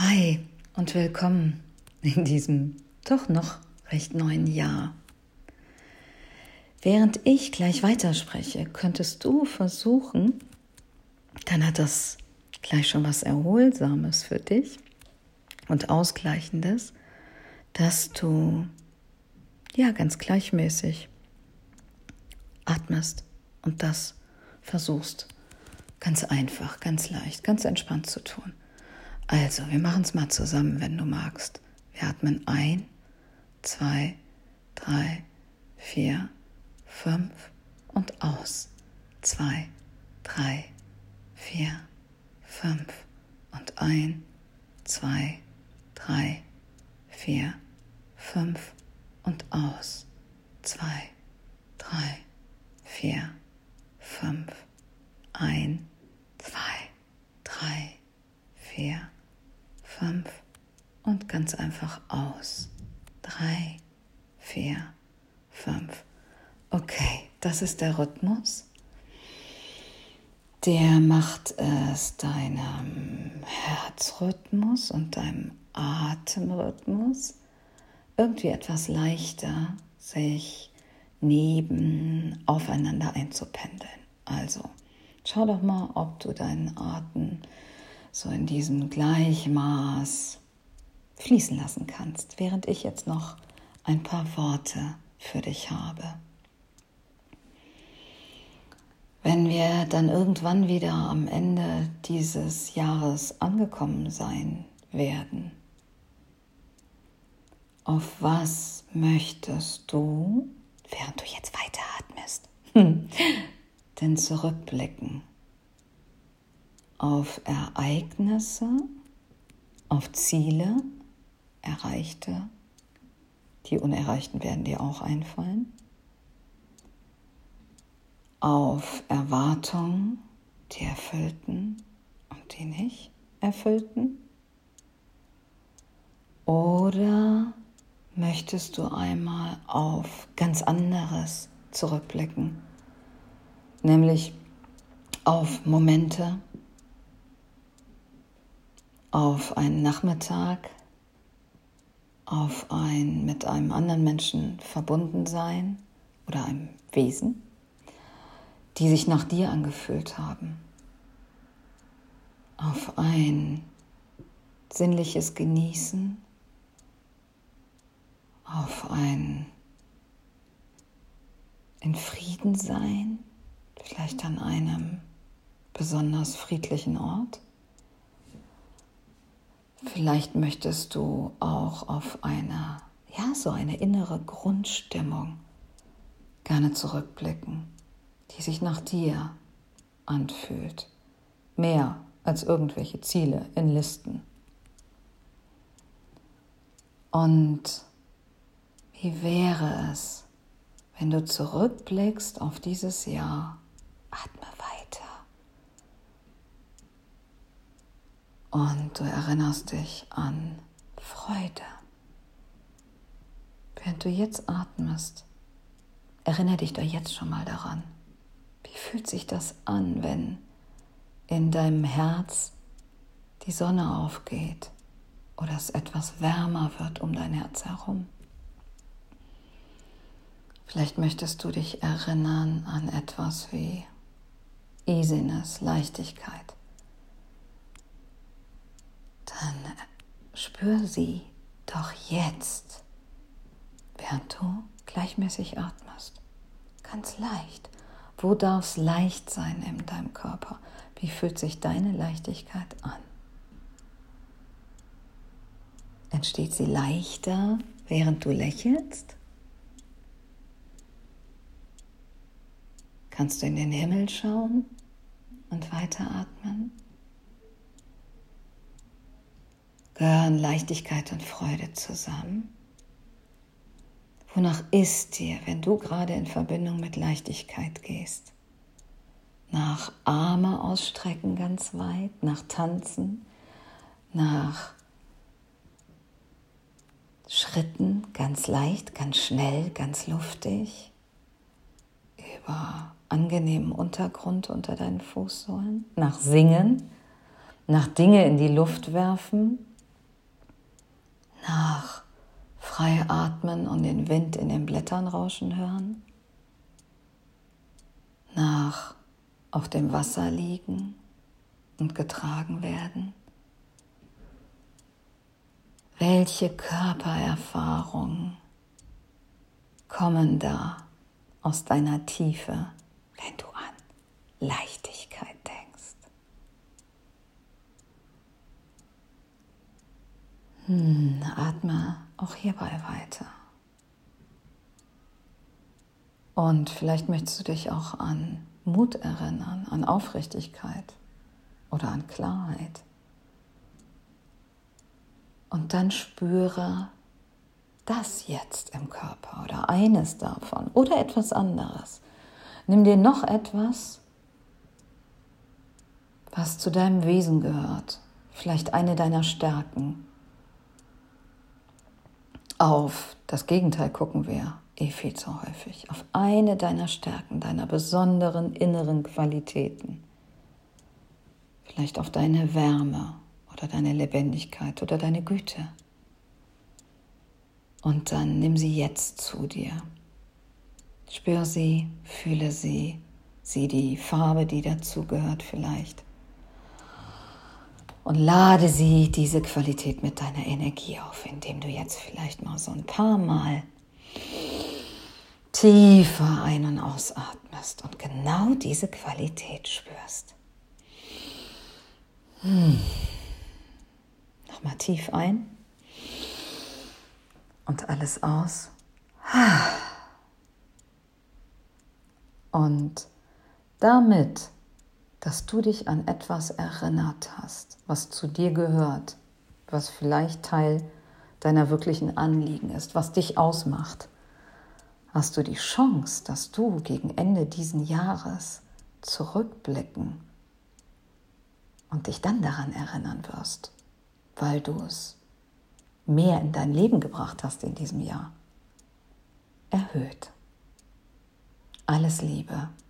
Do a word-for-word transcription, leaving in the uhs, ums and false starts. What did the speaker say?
Hi und willkommen in diesem doch noch recht neuen Jahr. Während ich gleich weiterspreche, könntest du versuchen, dann hat das gleich schon was Erholsames für dich und Ausgleichendes, dass du ja ganz gleichmäßig atmest und das versuchst ganz einfach, ganz leicht, ganz entspannt zu tun. Also, wir machen es mal zusammen, wenn du magst. Wir atmen ein, zwei, drei, vier, fünf und aus. Zwei, drei, vier, fünf und ein, zwei, drei, vier, fünf und aus. Zwei, drei, vier, fünf, ein, zwei, drei, vier, fünf und ganz einfach aus. Drei, vier, fünf. Okay, das ist der Rhythmus. Der macht es deinem Herzrhythmus und deinem Atemrhythmus irgendwie etwas leichter, sich neben aufeinander einzupendeln. Also, schau doch mal, ob du deinen Atem so in diesem Gleichmaß fließen lassen kannst, während ich jetzt noch ein paar Worte für dich habe. Wenn wir dann irgendwann wieder am Ende dieses Jahres angekommen sein werden, auf was möchtest du, während du jetzt weiteratmest, denn zurückblicken? Auf Ereignisse, auf Ziele, Erreichte, die Unerreichten werden dir auch einfallen, auf Erwartungen, die erfüllten und die nicht erfüllten? Oder möchtest du einmal auf ganz anderes zurückblicken, nämlich auf Momente, auf einen Nachmittag, auf ein mit einem anderen Menschen verbunden sein oder einem Wesen, die sich nach dir angefühlt haben, auf ein sinnliches Genießen, auf ein in Frieden sein, vielleicht an einem besonders friedlichen Ort. Vielleicht möchtest du auch auf eine, ja, so eine innere Grundstimmung gerne zurückblicken, die sich nach dir anfühlt. Mehr als irgendwelche Ziele in Listen. Und wie wäre es, wenn du zurückblickst auf dieses Jahr? Atme weiter. Und du erinnerst dich an Freude. Während du jetzt atmest, erinnere dich doch jetzt schon mal daran. Wie fühlt sich das an, wenn in deinem Herz die Sonne aufgeht oder es etwas wärmer wird um dein Herz herum? Vielleicht möchtest du dich erinnern an etwas wie Easiness, Leichtigkeit. Dann spür sie doch jetzt, während du gleichmäßig atmest. Ganz leicht. Wo darf es leicht sein in deinem Körper? Wie fühlt sich deine Leichtigkeit an? Entsteht sie leichter, während du lächelst? Kannst du in den Himmel schauen und weiteratmen? Gehören Leichtigkeit und Freude zusammen? Wonach ist dir, wenn du gerade in Verbindung mit Leichtigkeit gehst? Nach Arme ausstrecken ganz weit, nach Tanzen, nach Schritten ganz leicht, ganz schnell, ganz luftig, über angenehmen Untergrund unter deinen Fußsohlen, nach Singen, nach Dinge in die Luft werfen, nach frei atmen und den Wind in den Blättern rauschen hören, nach auf dem Wasser liegen und getragen werden. Welche Körpererfahrungen kommen da aus deiner Tiefe, wenn du an Leichtigkeit denkst? Hm, atme auch hierbei weiter. Und vielleicht möchtest du dich auch an Mut erinnern, an Aufrichtigkeit oder an Klarheit. Und dann spüre das jetzt im Körper oder eines davon oder etwas anderes. Nimm dir noch etwas, was zu deinem Wesen gehört, vielleicht eine deiner Stärken. Auf das Gegenteil gucken wir eh viel zu häufig. Auf eine deiner Stärken, deiner besonderen inneren Qualitäten. Vielleicht auf deine Wärme oder deine Lebendigkeit oder deine Güte. Und dann nimm sie jetzt zu dir. Spür sie, fühle sie, sieh die Farbe, die dazugehört vielleicht. Und lade sie, diese Qualität, mit deiner Energie auf, indem du jetzt vielleicht mal so ein paar Mal tiefer ein- und ausatmest und genau diese Qualität spürst. Hm. Nochmal tief ein und alles aus. Und damit, dass du dich an etwas erinnert hast, was zu dir gehört, was vielleicht Teil deiner wirklichen Anliegen ist, was dich ausmacht, hast du die Chance, dass du gegen Ende diesen Jahres zurückblicken und dich dann daran erinnern wirst, weil du es mehr in dein Leben gebracht hast in diesem Jahr. Erhöht. Alles Liebe.